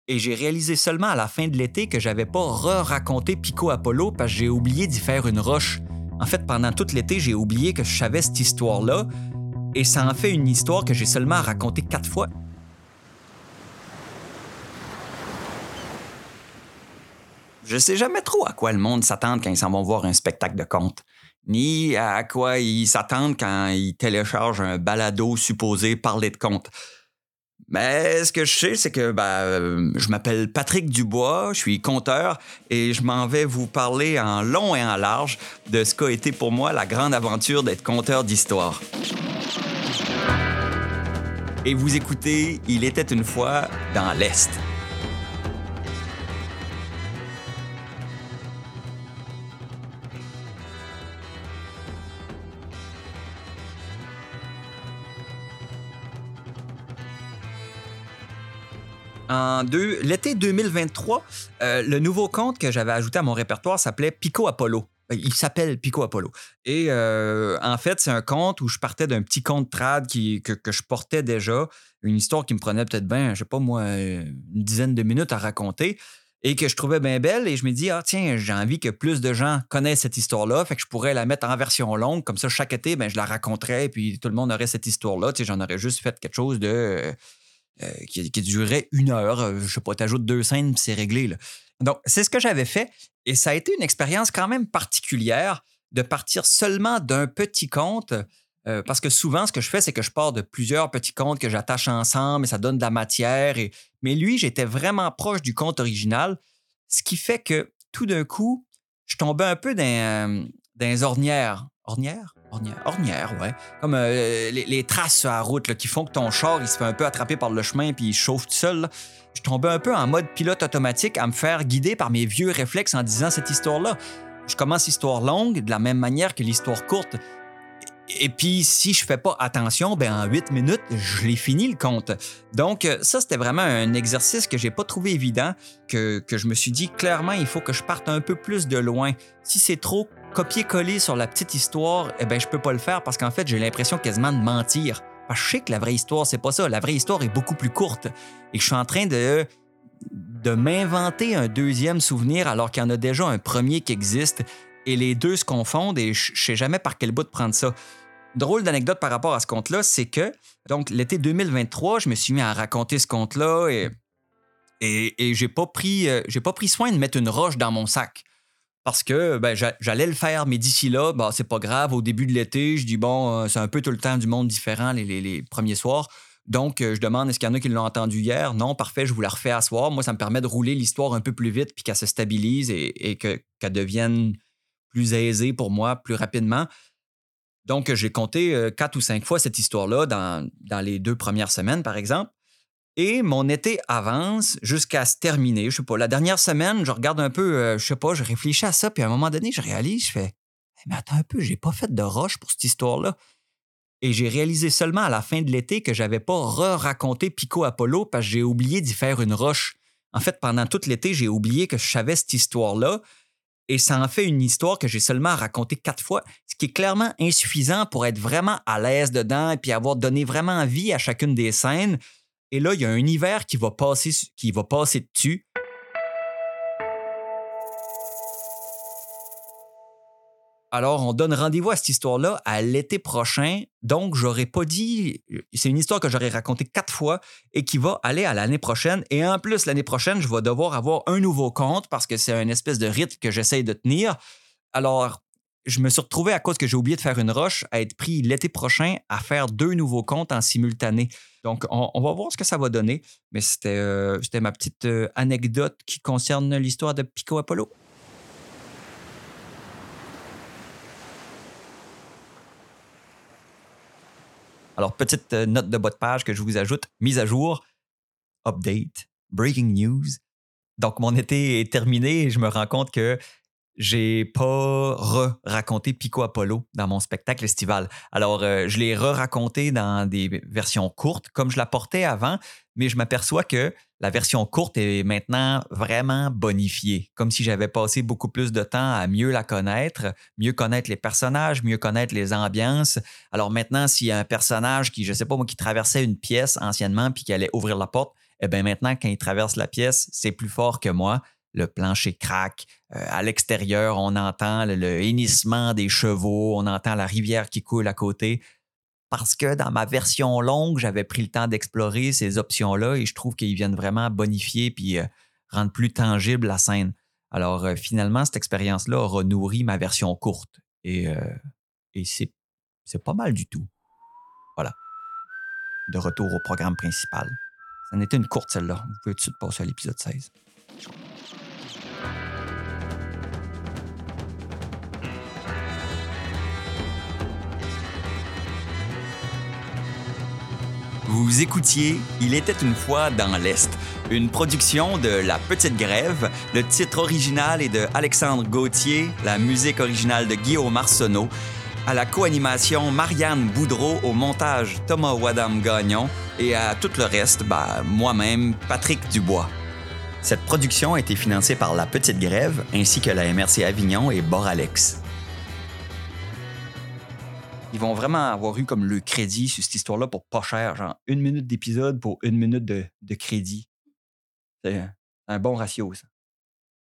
Et j'ai réalisé seulement à la fin de l'été que j'avais pas re-raconté Pico Apollo parce que j'ai oublié d'y faire une roche. En fait, pendant tout l'été, j'ai oublié que je savais cette histoire-là et ça en fait une histoire que j'ai seulement racontée 4 fois. Je sais jamais trop à quoi le monde s'attend quand ils s'en vont voir un spectacle de contes, ni à quoi ils s'attendent quand ils téléchargent un balado supposé parler de contes. Mais ce que je sais, c'est que je m'appelle Patrick Dubois, je suis conteur et je m'en vais vous parler en long et en large de ce qu'a été pour moi la grande aventure d'être conteur d'histoire. Et vous écoutez Il était une fois dans l'Est. L'été 2023, le nouveau conte que j'avais ajouté à mon répertoire s'appelait Pico Apollo. Il s'appelle Pico Apollo. Et en fait, c'est un conte où je partais d'un petit conte trad que je portais déjà, une histoire qui me prenait peut-être bien, je sais pas moi, une dizaine de minutes à raconter et que je trouvais bien belle. Et je me dis, ah tiens, j'ai envie que plus de gens connaissent cette histoire-là, fait que je pourrais la mettre en version longue. Comme ça, chaque été, je la raconterais et puis tout le monde aurait cette histoire-là. Tu sais, j'en aurais juste fait quelque chose de... qui durait 1 heure. Je sais pas, t'ajoutes 2 scènes, puis c'est réglé, là. Donc, c'est ce que j'avais fait. Et ça a été une expérience quand même particulière de partir seulement d'un petit conte. Parce que souvent, ce que je fais, c'est que je pars de plusieurs petits contes que j'attache ensemble et ça donne de la matière. Mais lui, j'étais vraiment proche du conte original. Ce qui fait que tout d'un coup, je tombais un peu dans les ornières. Ornières? Ornières, ouais. Comme les traces sur la route là, qui font que ton char il se fait un peu attraper par le chemin puis il chauffe tout seul. Là. Je tombais un peu en mode pilote automatique à me faire guider par mes vieux réflexes en disant cette histoire-là. Je commence l'histoire longue de la même manière que l'histoire courte. Et puis, si je fais pas attention, en 8 minutes, je l'ai fini le conte. Donc, ça, c'était vraiment un exercice que j'ai pas trouvé évident, que je me suis dit, clairement, il faut que je parte un peu plus de loin. Si c'est trop copier-coller sur la petite histoire, je peux pas le faire parce qu'en fait, j'ai l'impression quasiment de mentir. Parce que je sais que la vraie histoire, c'est pas ça. La vraie histoire est beaucoup plus courte. Et que je suis en train de m'inventer un deuxième souvenir alors qu'il y en a déjà un premier qui existe. Et les deux se confondent et je sais jamais par quel bout de prendre ça. Drôle d'anecdote par rapport à ce conte-là, c'est que, donc, l'été 2023, je me suis mis à raconter ce conte-là et j'ai pas pris soin de mettre une roche dans mon sac. Parce que j'allais le faire, mais d'ici là, c'est pas grave. Au début de l'été, je dis, c'est un peu tout le temps du monde différent les premiers soirs. Donc, je demande, est-ce qu'il y en a qui l'ont entendu hier? Non, parfait, je vous la refais à soir. Moi, ça me permet de rouler l'histoire un peu plus vite puis qu'elle se stabilise et qu'elle devienne plus aisée pour moi plus rapidement. Donc, j'ai compté 4 ou 5 fois cette histoire-là dans les 2 premières semaines, par exemple. Et mon été avance jusqu'à se terminer. Je sais pas, la dernière semaine, je regarde un peu, je réfléchis à ça, puis à un moment donné, je réalise, je fais hey, « Mais attends un peu, j'ai pas fait de roche pour cette histoire-là. » Et j'ai réalisé seulement à la fin de l'été que j'avais pas re-raconté Pico Apollo parce que j'ai oublié d'y faire une roche. En fait, pendant tout l'été, j'ai oublié que je savais cette histoire-là. Et ça en fait une histoire que j'ai seulement racontée 4 fois, ce qui est clairement insuffisant pour être vraiment à l'aise dedans et puis avoir donné vraiment vie à chacune des scènes. Et là, il y a un hiver qui va passer dessus. Alors, on donne rendez-vous à cette histoire-là à l'été prochain. Donc, j'aurais pas dit... C'est une histoire que j'aurais racontée 4 fois et qui va aller à l'année prochaine. Et en plus, l'année prochaine, je vais devoir avoir un nouveau conte parce que c'est un espèce de rythme que j'essaye de tenir. Alors, je me suis retrouvé, à cause que j'ai oublié de faire une roche, à être pris l'été prochain à faire 2 nouveaux contes en simultané. Donc, on va voir ce que ça va donner. Mais c'était ma petite anecdote qui concerne l'histoire de Pico Apollo. Alors, petite note de bas de page que je vous ajoute, mise à jour, update, breaking news. Donc, mon été est terminé et je me rends compte que j'ai pas raconté Pico Apollo dans mon spectacle estival. Alors, je l'ai raconté dans des versions courtes, comme je la portais avant, mais je m'aperçois que la version courte est maintenant vraiment bonifiée, comme si j'avais passé beaucoup plus de temps à mieux la connaître, mieux connaître les personnages, mieux connaître les ambiances. Alors maintenant, s'il y a un personnage qui, je sais pas moi, qui traversait une pièce anciennement puis qui allait ouvrir la porte, Eh bien, maintenant, quand il traverse la pièce, c'est plus fort que moi. Le plancher craque. À l'extérieur, on entend le hennissement des chevaux, on entend la rivière qui coule à côté. Parce que dans ma version longue, j'avais pris le temps d'explorer ces options-là et je trouve qu'ils viennent vraiment bonifier puis rendre plus tangible la scène. Alors, finalement, cette expérience-là aura nourri ma version courte. Et c'est pas mal du tout. Voilà. De retour au programme principal. Ça en était une courte, celle-là. Vous pouvez tout de suite passer à l'épisode 16. Vous écoutiez Il était une fois dans l'Est, une production de La Petite Grève. Le titre original est de Alexandre Gauthier, la musique originale de Guillaume Arsenault, à la co-animation Marianne Boudreau, au montage Thomas Wadam-Gagnon et à tout le reste, moi-même, Patrick Dubois. Cette production a été financée par La Petite Grève ainsi que la MRC Avignon et Boralex. Ils vont vraiment avoir eu comme le crédit sur cette histoire-là pour pas cher, genre 1 minute d'épisode pour 1 minute de crédit. C'est un bon ratio, ça.